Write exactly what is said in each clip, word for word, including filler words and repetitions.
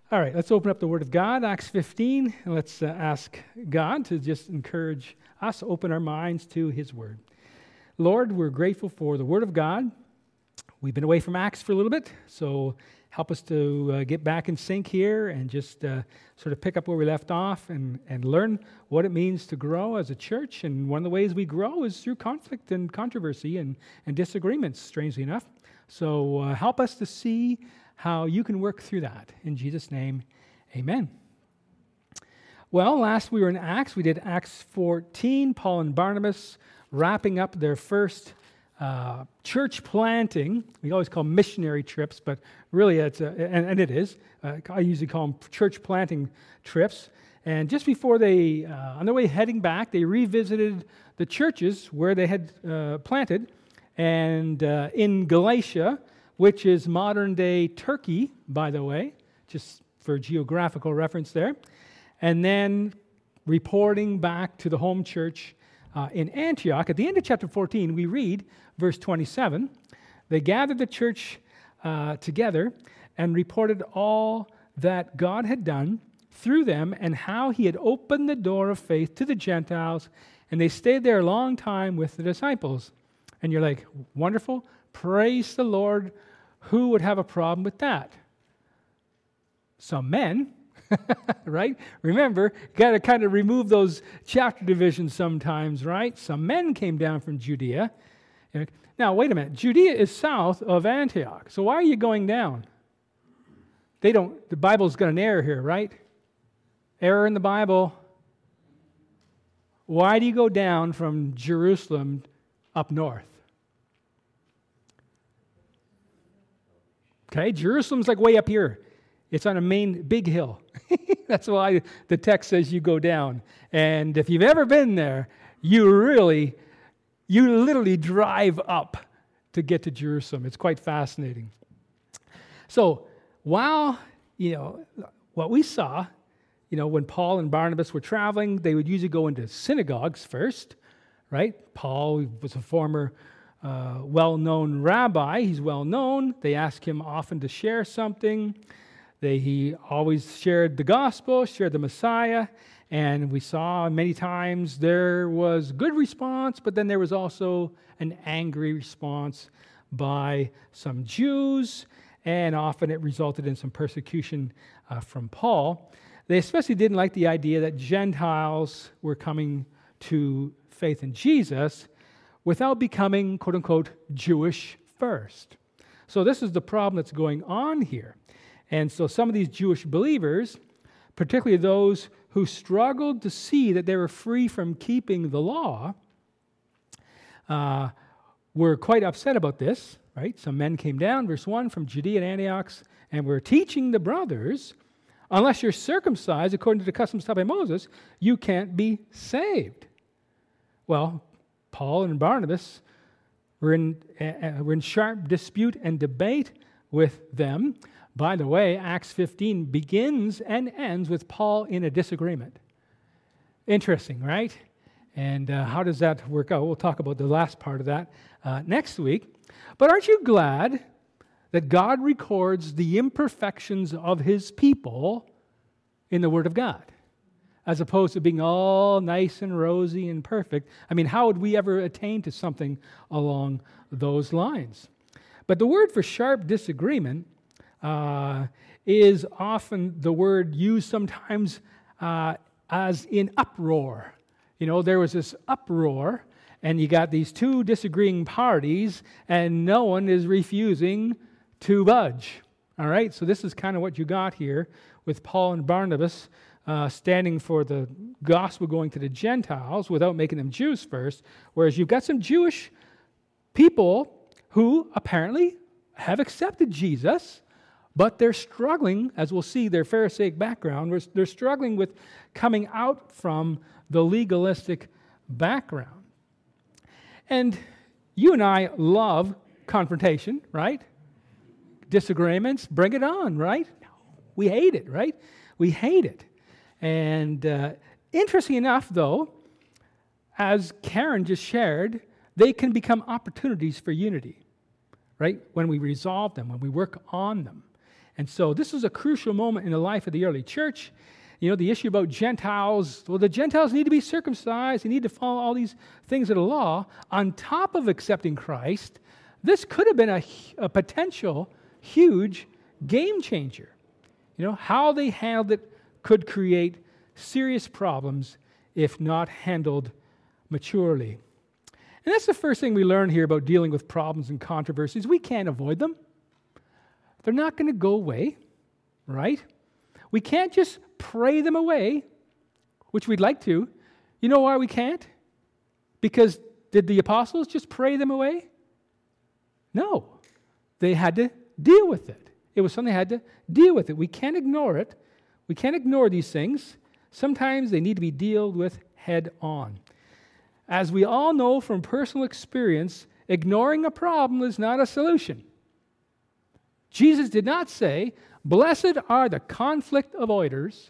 All right, let's open up the Word of God, Acts fifteen, and let's uh, ask God to just encourage us to open our minds to His Word. Lord, we're grateful for the Word of God. We've been away from Acts for a little bit, so help us to uh, get back in sync here and just uh, sort of pick up where we left off and, and learn what it means to grow as a church. And one of the ways we grow is through conflict and controversy and, and disagreements, strangely enough. So uh, help us to see how you can work through that. In Jesus' name, amen. Well, last we were in Acts. We did Acts fourteen, Paul and Barnabas wrapping up their first uh, church planting. We always call them missionary trips, but really it's, a, and, and it is. Uh, I usually call them church planting trips. And just before they, uh, on their way heading back, they revisited the churches where they had uh, planted. And uh, in Galatia, which is modern-day Turkey, by the way, just for geographical reference there. And then reporting back to the home church uh, in Antioch. At the end of chapter fourteen, we read verse twenty-seven. They gathered the church uh, together and reported all that God had done through them and how he had opened the door of faith to the Gentiles. And they stayed there a long time with the disciples. And you're like, wonderful, praise the Lord. Who would have a problem with that? Some men, right? Remember, you got to kind of remove those chapter divisions sometimes, right? Some men came down from Judea. Now, wait a minute. Judea is south of Antioch. So why are you going down? They don't, the Bible's got an error here, right? Error in the Bible. Why do you go down from Jerusalem up north? Okay, Jerusalem's like way up here. It's on a main big hill. That's why the text says you go down. And if you've ever been there, you really, you literally drive up to get to Jerusalem. It's quite fascinating. So while, you know, what we saw, you know, when Paul and Barnabas were traveling, they would usually go into synagogues first, right? Paul was a former Uh, well-known rabbi. He's well-known. They asked him often to share something. They, he always shared the gospel, shared the Messiah, and we saw many times there was good response, but then there was also an angry response by some Jews, and often it resulted in some persecution uh, from Paul. They especially didn't like the idea that Gentiles were coming to faith in Jesus without becoming, quote-unquote, Jewish first. So this is the problem that's going on here. And so some of these Jewish believers, particularly those who struggled to see that they were free from keeping the law, uh, were quite upset about this, right? Some men came down, verse one, from Judea and Antioch, and were teaching the brothers, unless you're circumcised according to the customs taught by Moses, you can't be saved. Well, Paul and Barnabas were in, uh, were in sharp dispute and debate with them. By the way, Acts fifteen begins and ends with Paul in a disagreement. Interesting, right? And uh, how does that work out? We'll talk about the last part of that uh, next week. But aren't you glad that God records the imperfections of His people in the Word of God, as opposed to being all nice and rosy and perfect? I mean, how would we ever attain to something along those lines? But the word for sharp disagreement uh, is often the word used sometimes uh, as in uproar. You know, there was this uproar, and you got these two disagreeing parties, and no one is refusing to budge. All right, so this is kind of what you got here with Paul and Barnabas Uh, standing for the gospel going to the Gentiles without making them Jews first, whereas you've got some Jewish people who apparently have accepted Jesus, but they're struggling, as we'll see, their Pharisaic background, they're struggling with coming out from the legalistic background. And you and I love confrontation, right? Disagreements, bring it on, right? We hate it, right? We hate it. And uh, interesting enough, though, as Karen just shared, they can become opportunities for unity, right? When we resolve them, when we work on them. And so this was a crucial moment in the life of the early church. You know, the issue about Gentiles, well, the Gentiles need to be circumcised. They need to follow all these things of the law. On top of accepting Christ, this could have been a, a potential huge game changer. You know, how they handled it could create serious problems if not handled maturely. And that's the first thing we learn here about dealing with problems and controversies. We can't avoid them. They're not going to go away, right? We can't just pray them away, which we'd like to. You know why we can't? Because did the apostles just pray them away? No. They had to deal with it. It was something they had to deal with it. We can't ignore it. We can't ignore these things. Sometimes they need to be dealt with head on. As we all know from personal experience, ignoring a problem is not a solution. Jesus did not say, "Blessed are the conflict avoiders,"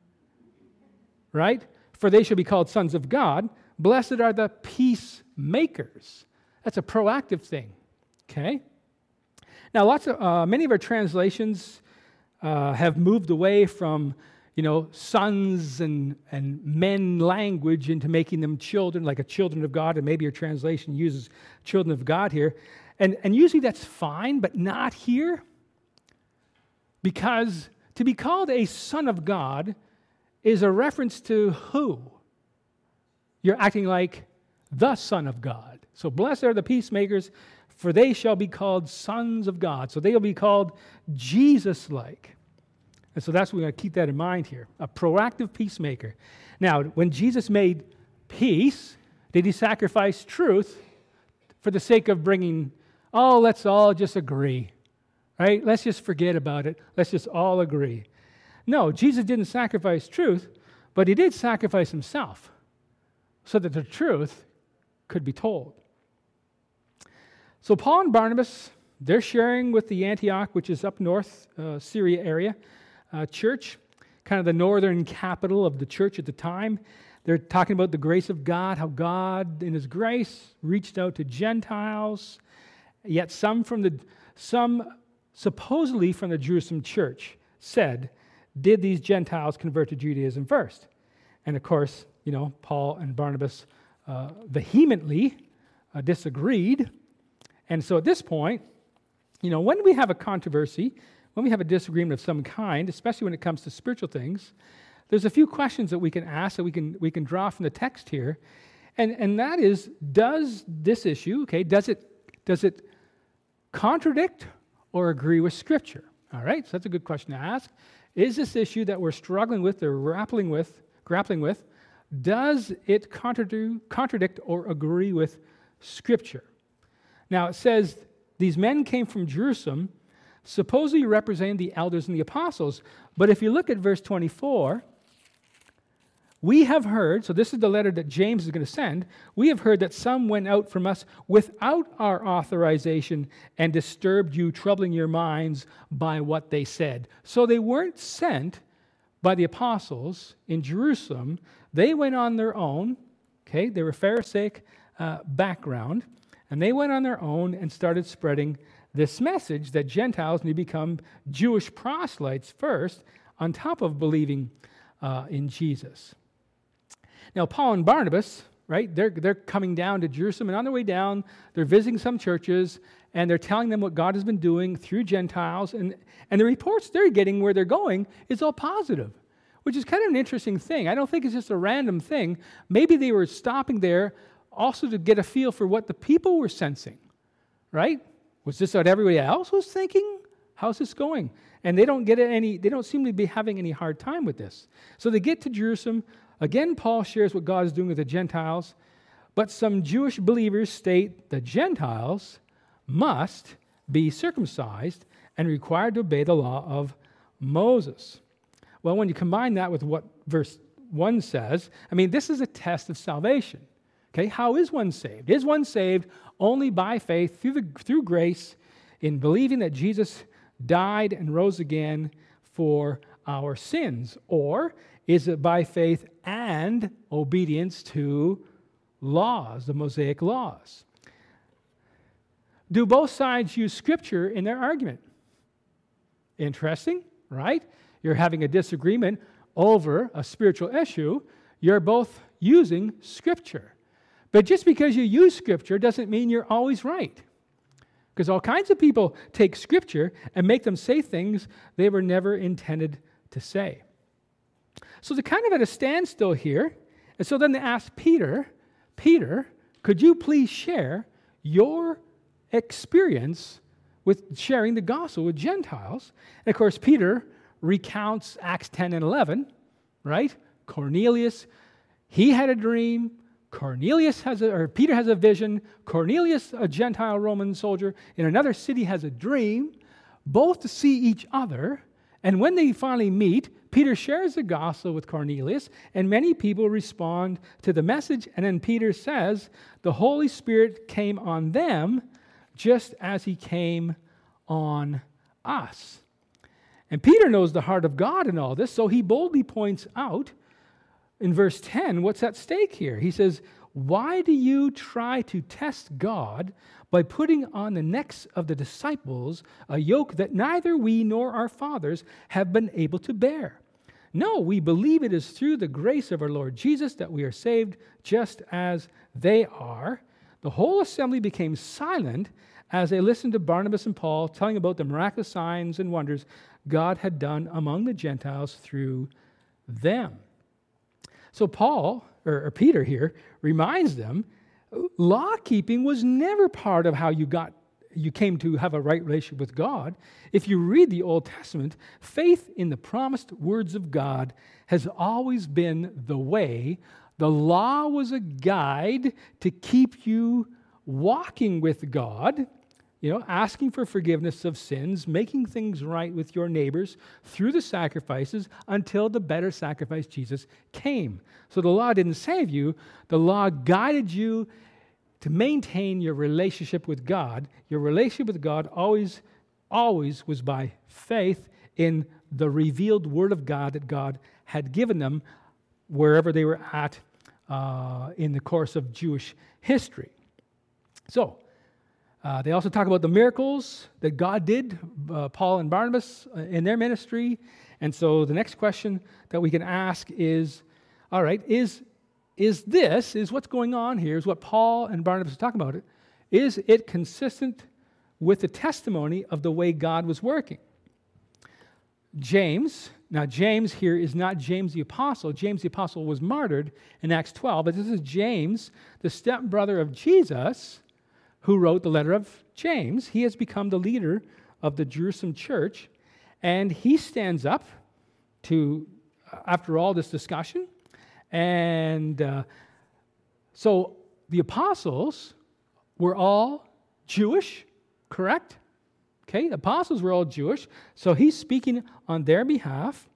right? "For they shall be called sons of God." Blessed are the peacemakers. That's a proactive thing, okay? Now, lots of uh, many of our translations uh, have moved away from, you know, sons and, and men language into making them children, like a children of God, and maybe your translation uses children of God here. And, and usually that's fine, but not here. Because to be called a son of God is a reference to who? You're acting like the Son of God. So blessed are the peacemakers, for they shall be called sons of God. So they will be called Jesus-like. And so that's what we're going to keep that in mind here. A proactive peacemaker. Now, when Jesus made peace, did he sacrifice truth for the sake of bringing, oh, let's all just agree, right? Let's just forget about it. Let's just all agree. No, Jesus didn't sacrifice truth, but he did sacrifice himself so that the truth could be told. So Paul and Barnabas, they're sharing with the Antioch, which is up north, uh, Syria area, uh, church, kind of the northern capital of the church at the time. They're talking about the grace of God, how God, in his grace, reached out to Gentiles, yet some from the, some supposedly from the Jerusalem church said, did these Gentiles convert to Judaism first? And of course, you know, Paul and Barnabas uh, vehemently uh, disagreed. And so at this point, you know, when we have a controversy, when we have a disagreement of some kind, especially when it comes to spiritual things, there's a few questions that we can ask that we can we can draw from the text here. And and that is, does this issue, okay, does it does it contradict or agree with Scripture? All right, so that's a good question to ask. Is this issue that we're struggling with or grappling with, grappling with, does it contradict, contradict or agree with Scripture? Now, it says, these men came from Jerusalem, supposedly representing the elders and the apostles. But if you look at verse twenty-four, we have heard, so this is the letter that James is going to send, we have heard that some went out from us without our authorization and disturbed you, troubling your minds by what they said. So they weren't sent by the apostles in Jerusalem. They went on their own, okay? They were Pharisaic uh, background, and they went on their own and started spreading this message that Gentiles need to become Jewish proselytes first, on top of believing uh, in Jesus. Now, Paul and Barnabas, right, they're, they're coming down to Jerusalem, and on their way down, they're visiting some churches, and they're telling them what God has been doing through Gentiles, and, and the reports they're getting where they're going is all positive, which is kind of an interesting thing. I don't think it's just a random thing. Maybe they were stopping there also to get a feel for what the people were sensing, right? Was this what everybody else was thinking? How's this going? And they don't get any, they don't seem to be having any hard time with this. So they get to Jerusalem. Again, Paul shares what God is doing with the Gentiles, but some Jewish believers state the Gentiles must be circumcised and required to obey the law of Moses. Well, when you combine that with what verse one says, I mean, this is a test of salvation. Okay, how is one saved? Is one saved only by faith through the through grace in believing that Jesus died and rose again for our sins? Or is it by faith and obedience to laws, the Mosaic laws? Do both sides use Scripture in their argument? Interesting, right? You're having a disagreement over a spiritual issue. You're both using Scripture. But just because you use Scripture doesn't mean you're always right. Because all kinds of people take Scripture and make them say things they were never intended to say. So they're kind of at a standstill here. And so then they ask Peter, Peter, could you please share your experience with sharing the gospel with Gentiles? And of course, Peter recounts Acts ten and eleven, right? Cornelius, he had a dream. Cornelius has a, or Peter has a vision. Cornelius, a Gentile Roman soldier in another city, has a dream. Both to see each other. And when they finally meet, Peter shares the gospel with Cornelius, and many people respond to the message. And then Peter says, the Holy Spirit came on them just as he came on us. And Peter knows the heart of God in all this, so he boldly points out in verse ten, what's at stake here? He says, why do you try to test God by putting on the necks of the disciples a yoke that neither we nor our fathers have been able to bear? No, we believe it is through the grace of our Lord Jesus that we are saved, just as they are. The whole assembly became silent as they listened to Barnabas and Paul telling about the miraculous signs and wonders God had done among the Gentiles through them. So Paul, or, or Peter here, reminds them, law-keeping was never part of how you got, you came to have a right relationship with God. If you read the Old Testament, faith in the promised words of God has always been the way. The law was a guide to keep you walking with God, you know, asking for forgiveness of sins, making things right with your neighbors through the sacrifices until the better sacrifice, Jesus, came. So the law didn't save you. The law guided you to maintain your relationship with God. Your relationship with God always, always was by faith in the revealed Word of God that God had given them wherever they were at uh, in the course of Jewish history. So, Uh, they also talk about the miracles that God did, uh, Paul and Barnabas, uh, in their ministry. And so the next question that we can ask is, all right, is, is this, is what's going on here, is what Paul and Barnabas are talking about, it, is it consistent with the testimony of the way God was working? James, now James here is not James the Apostle. James the Apostle was martyred in Acts twelve, but this is James, the stepbrother of Jesus, who wrote the letter of James. He has become the leader of the Jerusalem church, and he stands up to, after all this discussion, and uh, so the apostles were all Jewish, correct? Okay, the apostles were all Jewish, so he's speaking on their behalf,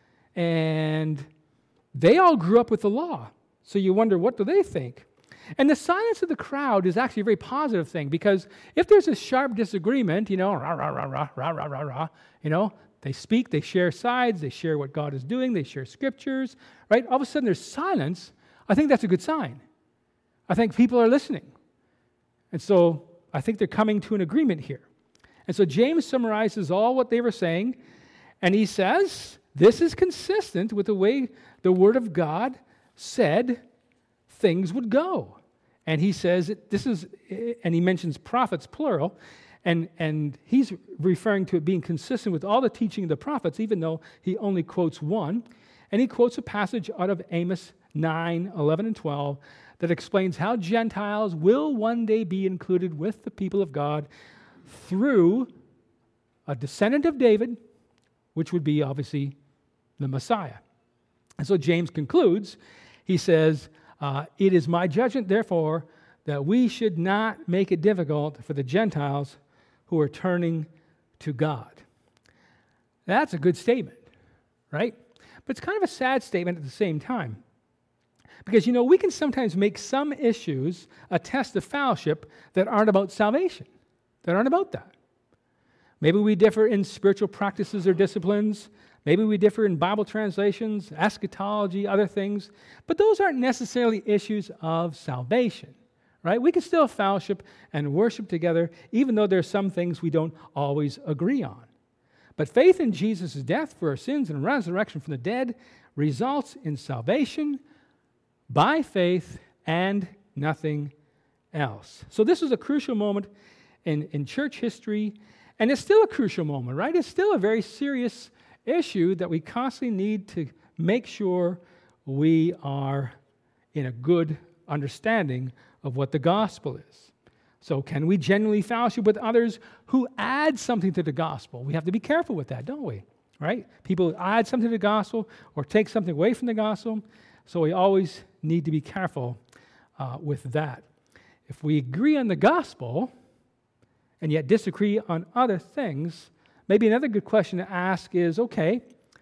and they all grew up with the law. So you wonder, what do they think? And the silence of the crowd is actually a very positive thing, because if there's a sharp disagreement, you know, rah, rah, rah, rah, rah, rah, rah, rah, you know, they speak, they share sides, they share what God is doing, they share scriptures, right? All of a sudden there's silence. I think that's a good sign. I think people are listening. And so I think they're coming to an agreement here. And so James summarizes all what they were saying, and he says, this is consistent with the way the Word of God said things would go. And he says, this is, and he mentions prophets, plural, and, and he's referring to it being consistent with all the teaching of the prophets, even though he only quotes one. And he quotes a passage out of Amos nine, eleven, and twelve that explains how Gentiles will one day be included with the people of God through a descendant of David, which would be obviously the Messiah. And so James concludes, he says, uh, it is my judgment, therefore, that we should not make it difficult for the Gentiles who are turning to God. That's a good statement, right? But it's kind of a sad statement at the same time. Because, you know, we can sometimes make some issues a test of fellowship that aren't about salvation, that aren't about that. Maybe we differ in spiritual practices or disciplines. Maybe we differ in Bible translations, eschatology, other things. But those aren't necessarily issues of salvation, right? We can still fellowship and worship together, even though there are some things we don't always agree on. But faith in Jesus' death for our sins and resurrection from the dead results in salvation by faith and nothing else. So this is a crucial moment in, in church history, and it's still a crucial moment, right? It's still a very serious issue that we constantly need to make sure we are in a good understanding of what the gospel is. So can we genuinely fellowship with others who add something to the gospel? We have to be careful with that, don't we? Right? People add something to the gospel or take something away from the gospel. So we always need to be careful uh, with that. If we agree on the gospel and yet disagree on other things, maybe another good question to ask is, okay,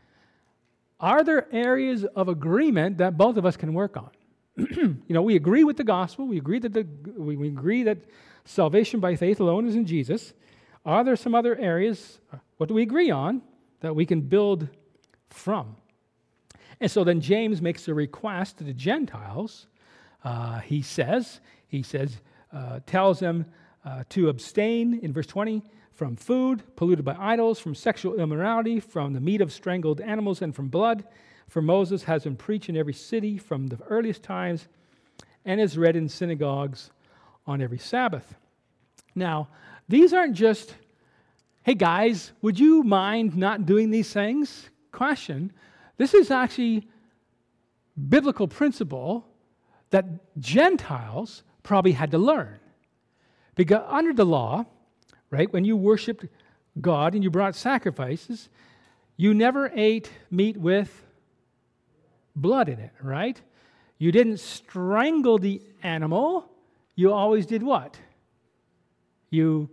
are there areas of agreement that both of us can work on? You know, we agree with the gospel. We agree that the we, we agree that salvation by faith alone is in Jesus. Are there some other areas? What do we agree on that we can build from? And so then James makes a request to the Gentiles. Uh, he says, he says, uh, tells them uh, to abstain in verse twenty from food polluted by idols, from sexual immorality, from the meat of strangled animals, and from blood. For Moses has been preached in every city from the earliest times and is read in synagogues on every Sabbath. Now, these aren't just, hey guys, would you mind not doing these things? Question. This is actually biblical principle that Gentiles probably had to learn. Because under the law, right, when you worshiped God and you brought sacrifices, you never ate meat with blood in it, right? You didn't strangle the animal. You always did what? You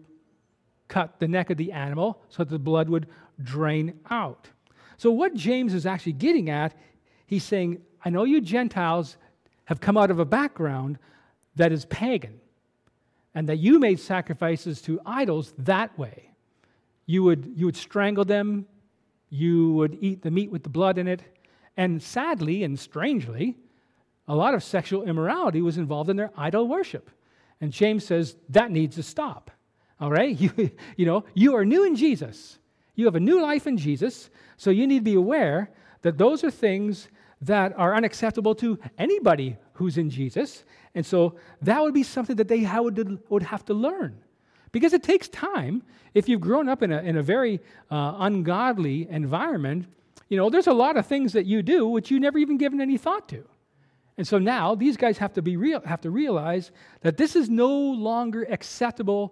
cut the neck of the animal so that the blood would drain out. So what James is actually getting at, he's saying, I know you Gentiles have come out of a background that is pagan, and that you made sacrifices to idols that way. You would, you would strangle them, you would eat the meat with the blood in it, and sadly and strangely, a lot of sexual immorality was involved in their idol worship. And James says that needs to stop. All right? You, you know, you are new in Jesus. You have a new life in Jesus, so you need to be aware that those are things that are unacceptable to anybody who's in Jesus. And so that would be something that they would, would have to learn. Because it takes time. If you've grown up in a, in a very uh, ungodly environment, you know, there's a lot of things that you do which you never even given any thought to. And so now these guys have to be real, have to realize that this is no longer acceptable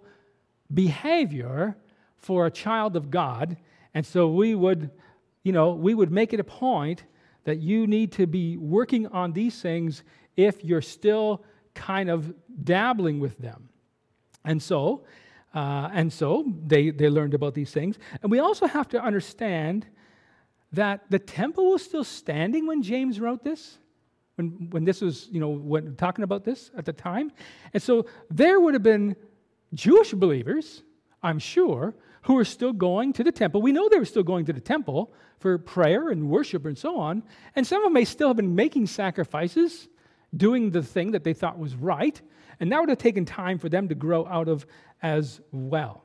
behavior for a child of God. And so we would, you know, we would make it a point that you need to be working on these things if you're still kind of dabbling with them. And so, uh, and so they, they learned about these things. And we also have to understand that the temple was still standing when James wrote this, when, when this was, you know, when talking about this at the time. And so there would have been Jewish believers, I'm sure, who were still going to the temple. We know they were still going to the temple for prayer and worship and so on. And some of them may still have been making sacrifices, doing the thing that they thought was right. And that would have taken time for them to grow out of as well.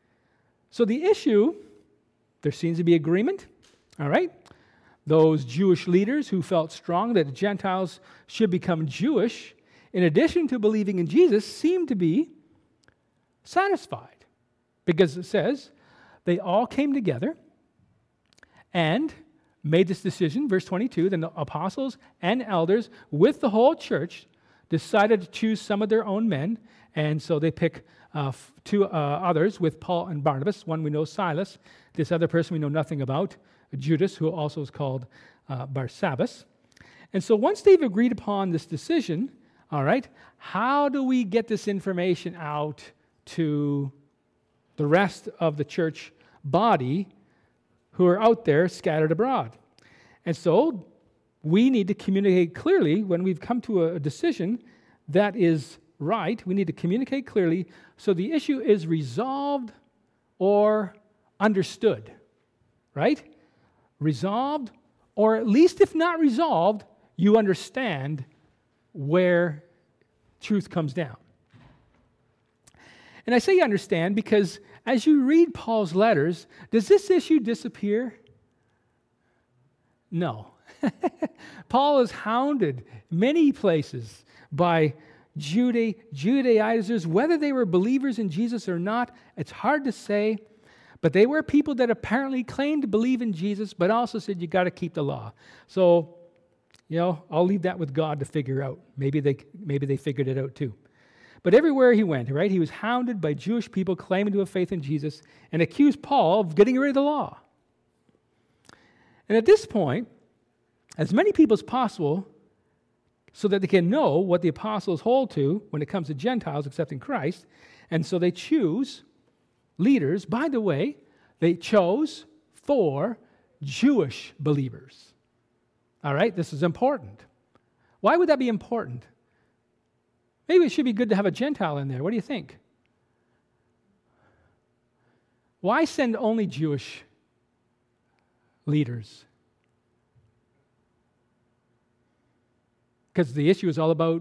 So the issue, there seems to be agreement. All right? Those Jewish leaders who felt strong that the Gentiles should become Jewish, in addition to believing in Jesus, seemed to be satisfied. Because it says, they all came together and made this decision. Verse twenty-two, then the apostles and elders with the whole church decided to choose some of their own men. And so they pick uh, two uh, others with Paul and Barnabas. One we know, Silas. This other person we know nothing about, Judas, who also is called uh, Barsabbas. And so once they've agreed upon this decision, all right, how do we get this information out to the rest of the church body who are out there scattered abroad? And so we need to communicate clearly when we've come to a decision that is right. We need to communicate clearly so the issue is resolved or understood, right? Resolved, or at least if not resolved, you understand where truth comes down. And I say understand because as you read Paul's letters, does this issue disappear? No. Paul is hounded many places by Juda- Judaizers, whether they were believers in Jesus or not, it's hard to say. But they were people that apparently claimed to believe in Jesus, but also said you got to keep the law. So, you know, I'll leave that with God to figure out. Maybe they maybe they figured it out too. But everywhere he went, right, he was hounded by Jewish people claiming to have faith in Jesus and accused Paul of getting rid of the law. And at this point, as many people as possible, so that they can know what the apostles hold to when it comes to Gentiles accepting Christ, and so they choose leaders. By the way, they chose four Jewish believers. All right, this is important. Why would that be important? Maybe it should be good to have a Gentile in there. What do you think? Why send only Jewish leaders? Because the issue is all about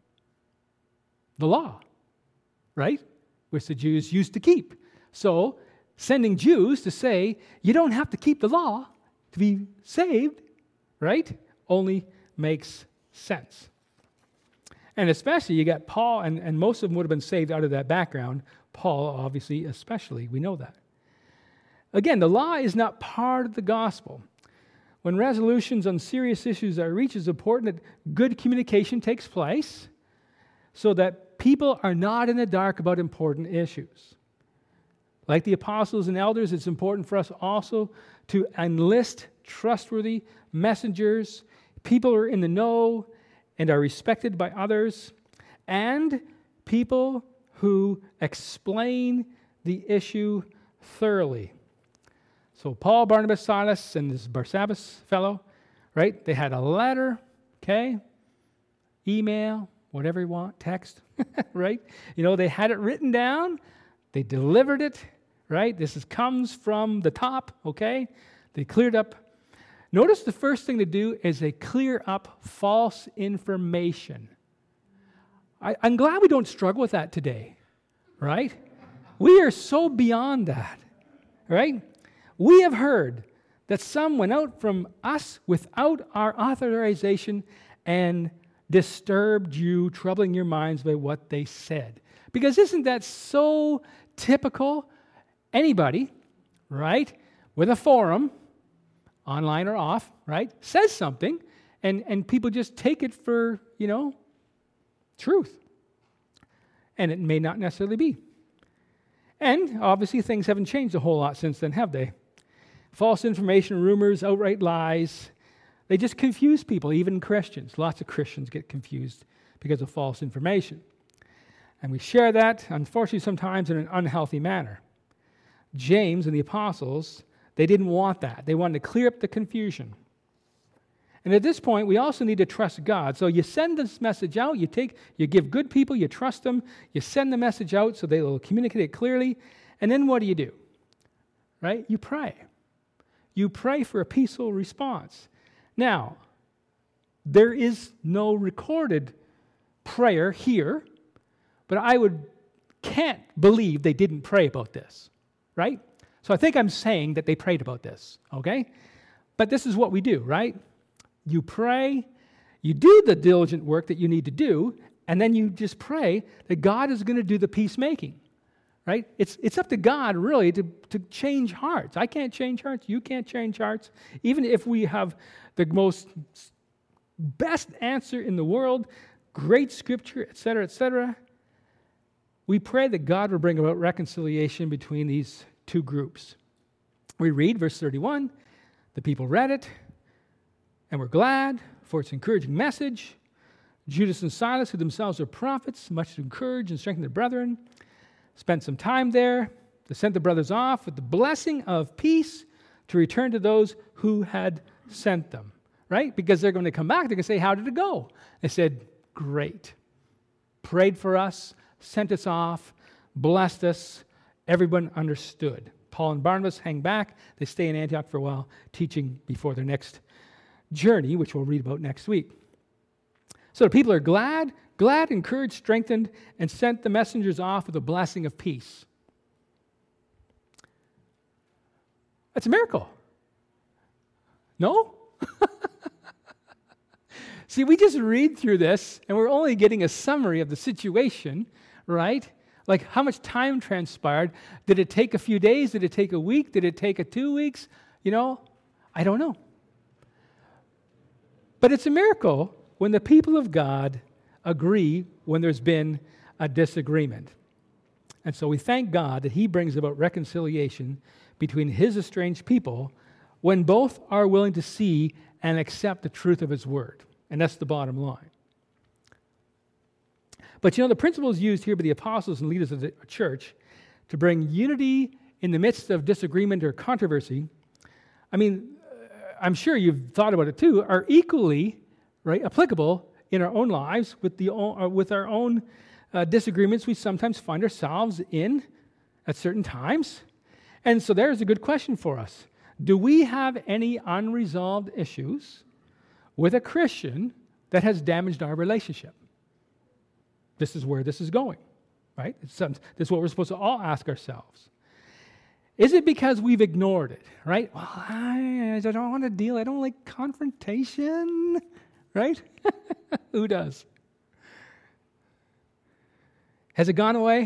the law, right? Which the Jews used to keep. So sending Jews to say, you don't have to keep the law to be saved, right? Only makes sense. And especially you got Paul, and, and most of them would have been saved out of that background. Paul, obviously, especially. We know that. Again, the law is not part of the gospel. When resolutions on serious issues are reached, it's important that good communication takes place so that people are not in the dark about important issues. Like the apostles and elders, it's important for us also to enlist trustworthy messengers, people who are in the know and are respected by others, and people who explain the issue thoroughly. So Paul, Barnabas, Silas, and this Barsabbas fellow, right? They had a letter, okay? Email, whatever you want, text, right? You know, they had it written down. They delivered it, right? This is, comes from the top, okay? They cleared up. Notice the first thing to do is they clear up false information. I, I'm glad we don't struggle with that today, right? We are so beyond that, right? We have heard that some went out from us without our authorization and disturbed you, troubling your minds by what they said. Because isn't that so typical? Anybody, right, with a forum, online or off, right, says something, and, and people just take it for, you know, truth. And it may not necessarily be. And obviously things haven't changed a whole lot since then, have they? False information, rumors, outright lies, they just confuse people, even Christians. Lots of Christians get confused because of false information. And we share that, unfortunately, sometimes in an unhealthy manner. James and the apostles, they didn't want that. They wanted to clear up the confusion. And at this point, we also need to trust God. So you send this message out, you take, you give good people, you trust them, you send the message out so they will communicate it clearly, and then what do you do? Right? You pray. You pray for a peaceful response. Now, there is no recorded prayer here, but I would can't believe they didn't pray about this, right? So I think I'm saying that they prayed about this, okay? But this is what we do, right? You pray, you do the diligent work that you need to do, and then you just pray that God is going to do the peacemaking, right? It's it's up to God, really, to, to change hearts. I can't change hearts. You can't change hearts. Even if we have the most best answer in the world, great scripture, et cetera, et cetera, we pray that God will bring about reconciliation between these two groups. We read verse thirty-one, the people read it, and we're glad for its encouraging message. Judas and Silas, who themselves are prophets, much to encourage and strengthen the brethren, spent some time there. They sent the brothers off with the blessing of peace to return to those who had sent them, right? Because they're going to come back. They're going to say, how did it go? They said, great. Prayed for us, sent us off, blessed us. Everyone understood. Paul and Barnabas hang back. They stay in Antioch for a while, teaching before their next journey, which we'll read about next week. So the people are glad. glad, encouraged, strengthened, and sent the messengers off with a blessing of peace. That's a miracle. No? See, we just read through this, and we're only getting a summary of the situation, right? Like, how much time transpired? Did it take a few days? Did it take a week? Did it take a two weeks? You know, I don't know. But it's a miracle when the people of God agree when there's been a disagreement. And so we thank God that He brings about reconciliation between His estranged people when both are willing to see and accept the truth of His Word. And that's the bottom line. But you know, the principles used here by the apostles and leaders of the church to bring unity in the midst of disagreement or controversy, I mean, I'm sure you've thought about it too, are equally, right, applicable in our own lives with, the, uh, with our own uh, disagreements we sometimes find ourselves in at certain times. And so there's a good question for us. Do we have any unresolved issues with a Christian that has damaged our relationship? This is where this is going, right? It's some, this is what we're supposed to all ask ourselves. Is it because we've ignored it, right? Well, I, I don't want to deal. I don't like confrontation, right? Who does? Has it gone away?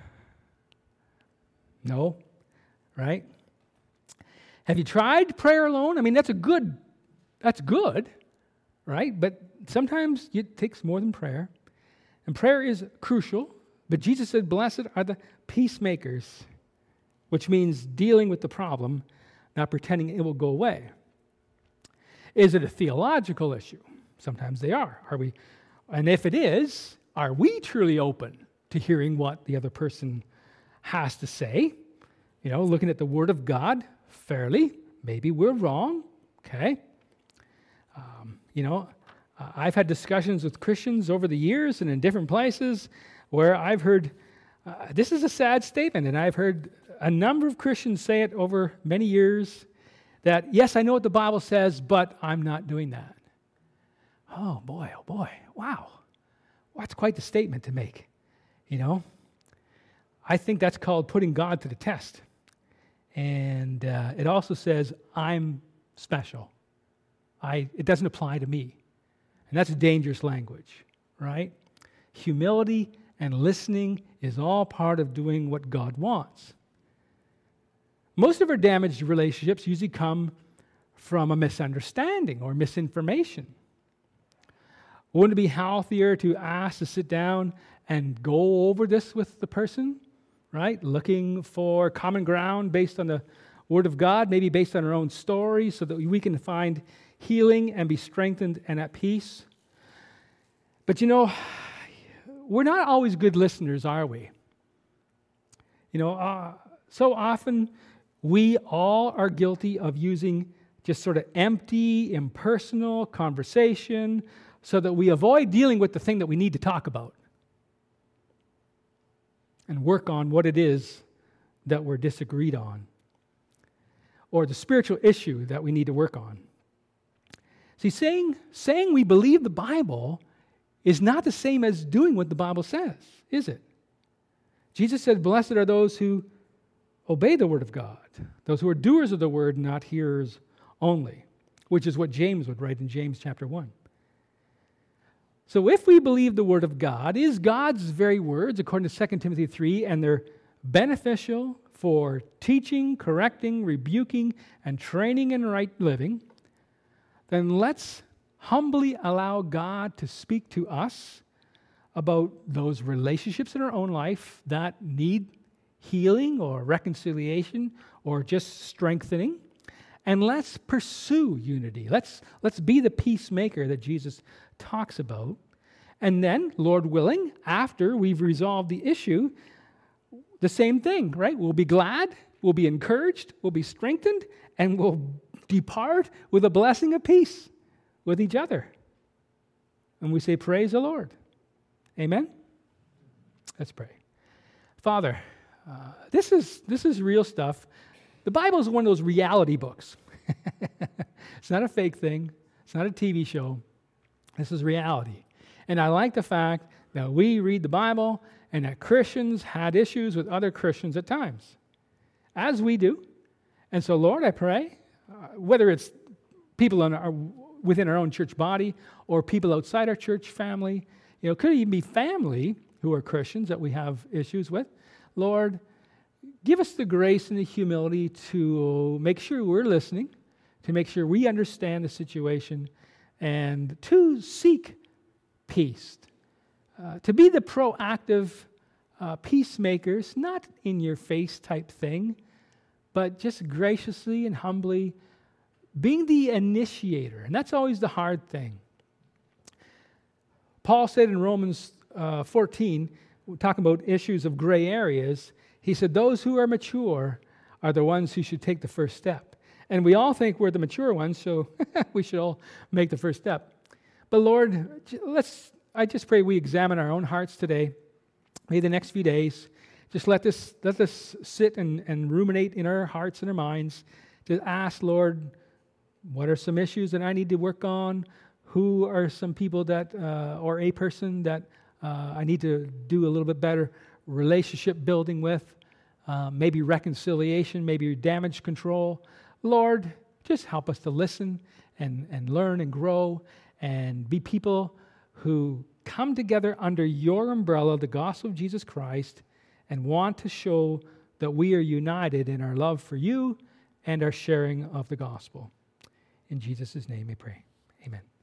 No, right? Have you tried prayer alone? I mean, that's a good, that's good, right? But sometimes it takes more than prayer. And prayer is crucial, but Jesus said, blessed are the peacemakers, which means dealing with the problem, not pretending it will go away. Is it a theological issue? Sometimes they are. Are we? And if it is, are we truly open to hearing what the other person has to say? You know, looking at the Word of God fairly. Maybe we're wrong, okay? Um, you know, Uh, I've had discussions with Christians over the years and in different places where I've heard, uh, this is a sad statement, and I've heard a number of Christians say it over many years, that, yes, I know what the Bible says, but I'm not doing that. Oh, boy, oh, boy, wow. Well, that's quite the statement to make, you know. I think that's called putting God to the test. And uh, it also says, I'm special. I, it doesn't apply to me. And that's dangerous language, right? Humility and listening is all part of doing what God wants. Most of our damaged relationships usually come from a misunderstanding or misinformation. Wouldn't it be healthier to ask to sit down and go over this with the person, right? Looking for common ground based on the Word of God, maybe based on our own story, so that we can find healing and be strengthened and at peace. But you know, we're not always good listeners, are we? You know, uh, so often we all are guilty of using just sort of empty, impersonal conversation so that we avoid dealing with the thing that we need to talk about and work on what it is that we're disagreed on, or the spiritual issue that we need to work on. See, saying, saying we believe the Bible is not the same as doing what the Bible says, is it? Jesus said, blessed are those who obey the Word of God, those who are doers of the Word, not hearers only, which is what James would write in James chapter one. So if we believe the Word of God is God's very words, according to Second Timothy three, and they're beneficial for teaching, correcting, rebuking, and training in right living, then let's humbly allow God to speak to us about those relationships in our own life that need healing or reconciliation or just strengthening. And let's pursue unity. Let's, let's be the peacemaker that Jesus talks about. And then, Lord willing, after we've resolved the issue, the same thing, right? We'll be glad, we'll be encouraged, we'll be strengthened, and we'll depart with a blessing of peace with each other. And we say, praise the Lord. Amen? Let's pray. Father, uh, this is this is real stuff. The Bible is one of those reality books. It's not a fake thing. It's not a T V show. This is reality. And I like the fact that we read the Bible and that Christians had issues with other Christians at times, as we do. And so, Lord, I pray, uh, whether it's people in our, within our own church body or people outside our church family, you know, could even be family who are Christians that we have issues with. Lord, give us the grace and the humility to make sure we're listening, to make sure we understand the situation, and to seek peace. Uh, to be the proactive uh, peacemakers, not in your face type thing, but just graciously and humbly being the initiator. And that's always the hard thing. Paul said in Romans uh, fourteen, talking about issues of gray areas, he said, those who are mature are the ones who should take the first step. And we all think we're the mature ones, so we should all make the first step. But Lord, let's, I just pray we examine our own hearts today. Maybe the next few days, just let this, let this sit and, and ruminate in our hearts and our minds. To ask, Lord, what are some issues that I need to work on? Who are some people that, uh, or a person that uh, I need to do a little bit better relationship building with? Uh, maybe reconciliation, maybe damage control. Lord, just help us to listen and, and learn and grow and be people who come together under your umbrella, the gospel of Jesus Christ, and want to show that we are united in our love for you and our sharing of the gospel. In Jesus' name we pray. Amen.